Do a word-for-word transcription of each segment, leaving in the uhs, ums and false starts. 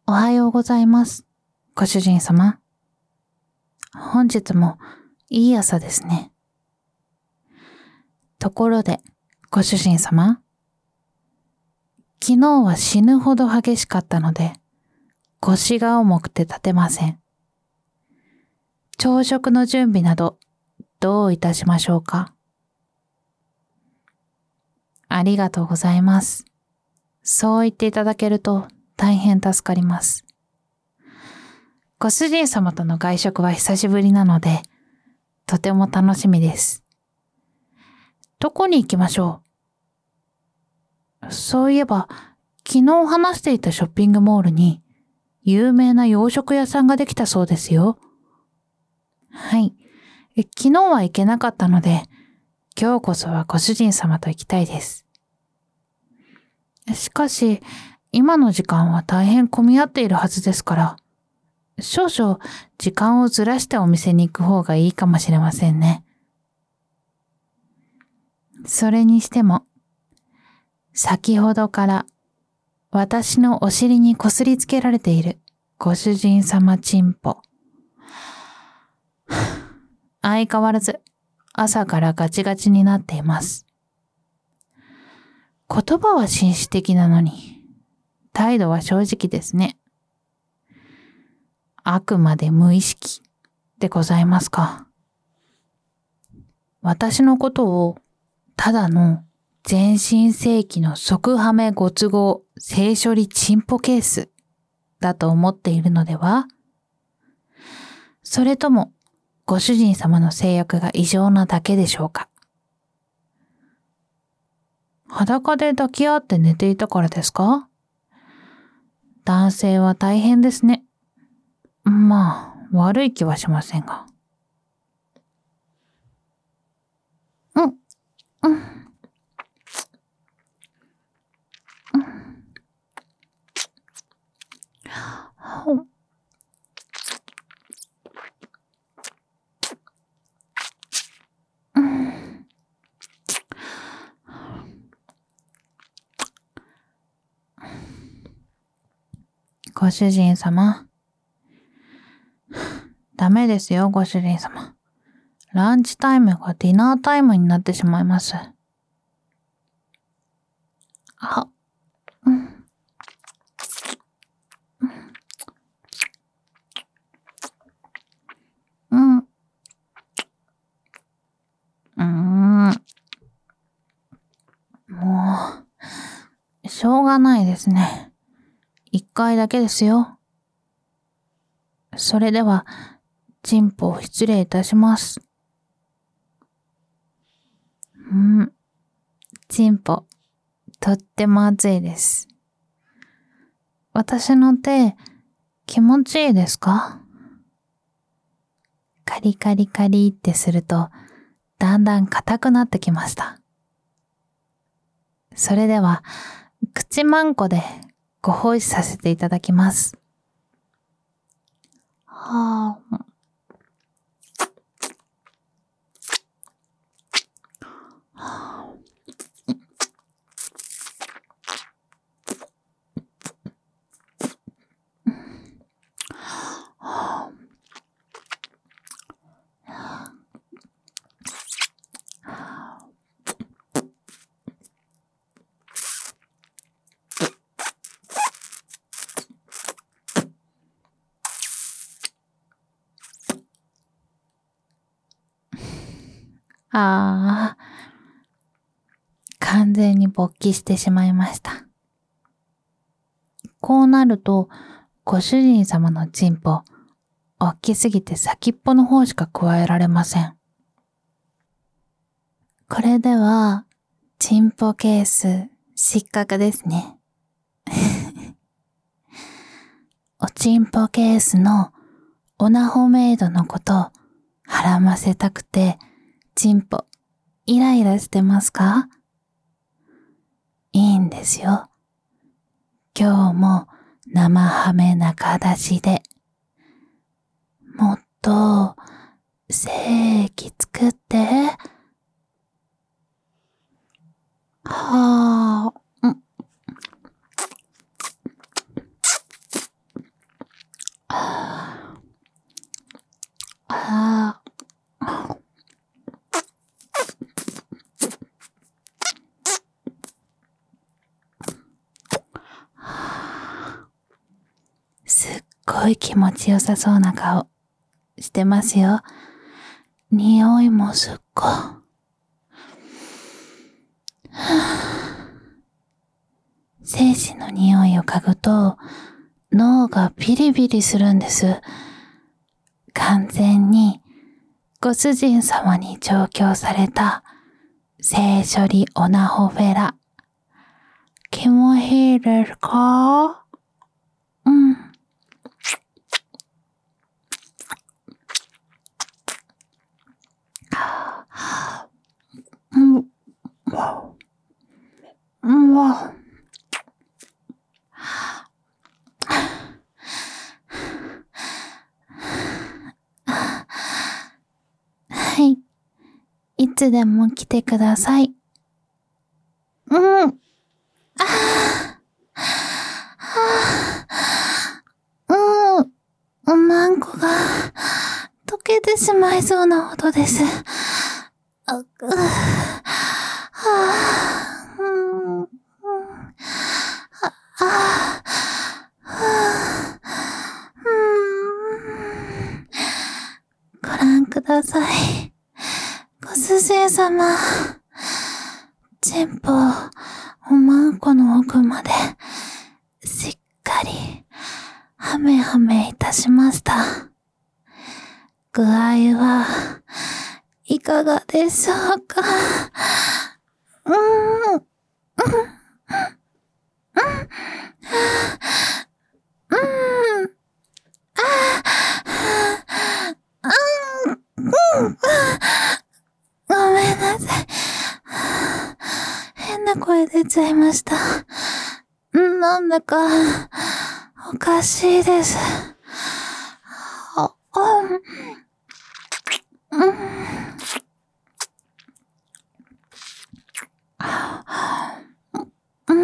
おはようございます。ご主人様。本日もいい朝ですね。ところで、ご主人様。昨日は死ぬほど激しかったので、腰が重くて立てません。朝食の準備など、どういたしましょうか。ありがとうございます。そう言っていただけると大変助かります。ご主人様との外食は久しぶりなので、とても楽しみです。どこに行きましょう。そういえば、昨日話していたショッピングモールに、有名な洋食屋さんができたそうですよ。はい。昨日は行けなかったので、今日こそはご主人様と行きたいです。しかし、今の時間は大変混み合っているはずですから、少々時間をずらしてお店に行く方がいいかもしれませんね。それにしても、先ほどから私のお尻にこすりつけられているご主人様チンポ。相変わらず朝からガチガチになっています。言葉は紳士的なのに、態度は正直ですね。あくまで無意識でございますか。私のことをただの全身正規の即ハメご都合性処理チンポケースだと思っているのでは？それともご主人様の性欲が異常なだけでしょうか。裸で抱き合って寝ていたからですか？男性は大変ですね。まあ、悪い気はしませんが。うん、うん、うん。ご主人様。ダメですよ、ご主人様。ランチタイムがディナータイムになってしまいます。あ、うん。うん。うーん。もう、しょうがないですね。一回だけですよ。それでは、チンポ失礼いたします。うん。チンポ、とっても熱いです。私の手、気持ちいいですか？カリカリカリってすると、だんだん硬くなってきました。それでは、口まんこでご奉仕させていただきます。はあ。ああ、完全に勃起してしまいました。こうなると、ご主人様のチンポ、大きすぎて先っぽの方しか加えられません。これでは、チンポケース、失格ですね。おチンポケースのオナホメイドのこと、はらませたくて、チンポ、イライラしてますか？いいんですよ。今日も生ハメ中出しで、もっと精液作って。はあ、うん。 ああすっごい気持ちよさそうな顔してますよ。匂いもすっごい。精子の匂いを嗅ぐと脳がビリビリするんです。完全にご主人様に調教された性処理オナホフェラ。気持ちいいですか？うん。うん。うん。はい。いつでも来てください。うん。ああ、うん。おまんこが溶けてしまいそうなほどです。あ、う、はあ、うん、うん、あ、あ、はあ、うん。ご覧ください。ご主人様。チンポをおまんこの奥までしっかりはめはめいたしました。具合はいかがでしょうか？うーん、うん、うん、うん、あ、うん、うん、ごめんなさい。変な声出ちゃいました。なんだかおかしいです。あ、うん、うん。うん。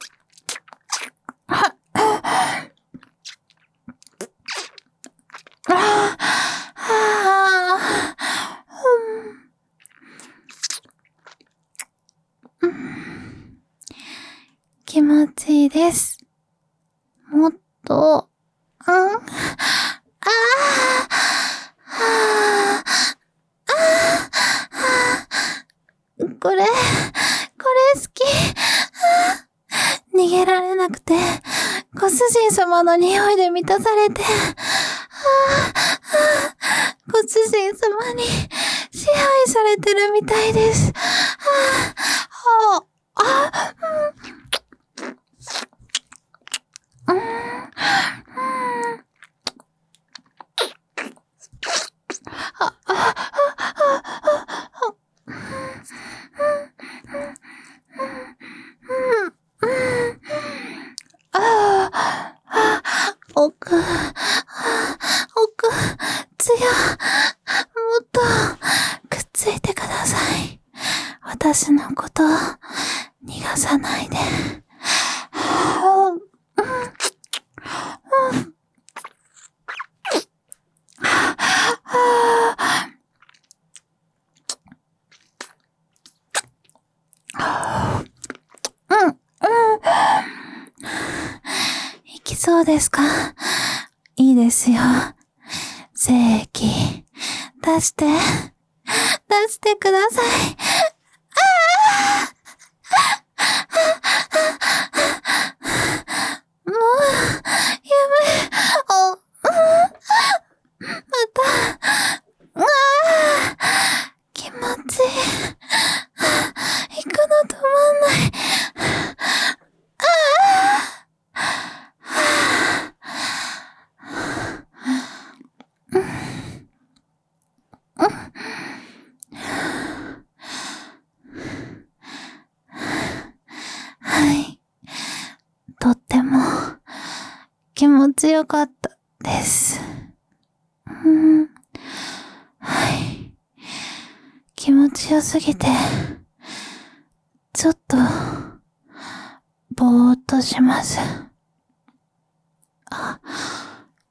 気持ちいいです。もっと、うん、ああ、ああ、これ、これ好き。逃げられなくて、ご主人様の匂いで満たされて、ご主人様に支配されてるみたいです。ああ、あ、うん、うん、あ、あ、あ、あ、あ、奥、奥、つや、もっと、くっついてください。私のこと、逃がさないで。うん、うん。いきそうですか？いいですよ。精液、出して、出してください。もう、やめ、お、また、ああ、気持ちいい。行くの止まんない。ああ、はい。とっても気持ちよかったです。うん、はい。気持ちよすぎて、ちょっと、ぼーっとします。あ、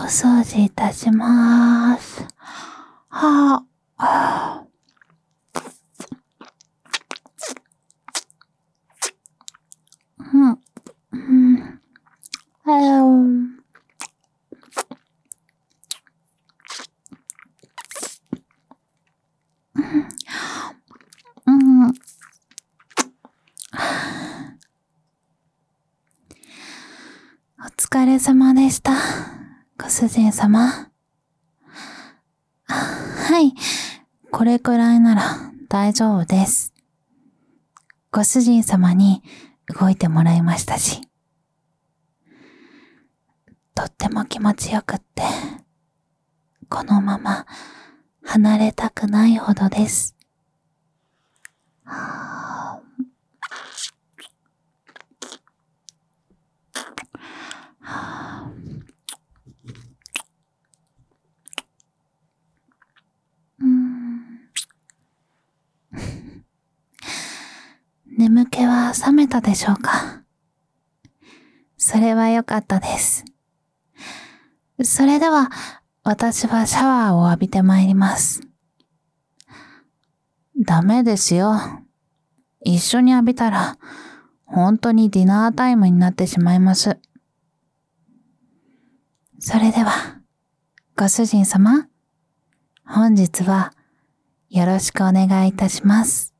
掃除いたします。はあ、うん、うん、えー、うん、お疲れ様でした、ご主人様。はい、これくらいなら大丈夫です。ご主人様に動いてもらいましたし。とっても気持ちよくって、このまま離れたくないほどです。はあ、はあ、うーん眠気は覚めたでしょうか。それは良かったです。それでは私はシャワーを浴びてまいります。ダメですよ。一緒に浴びたら本当にディナータイムになってしまいます。それではご主人様、本日はよろしくお願いいたします。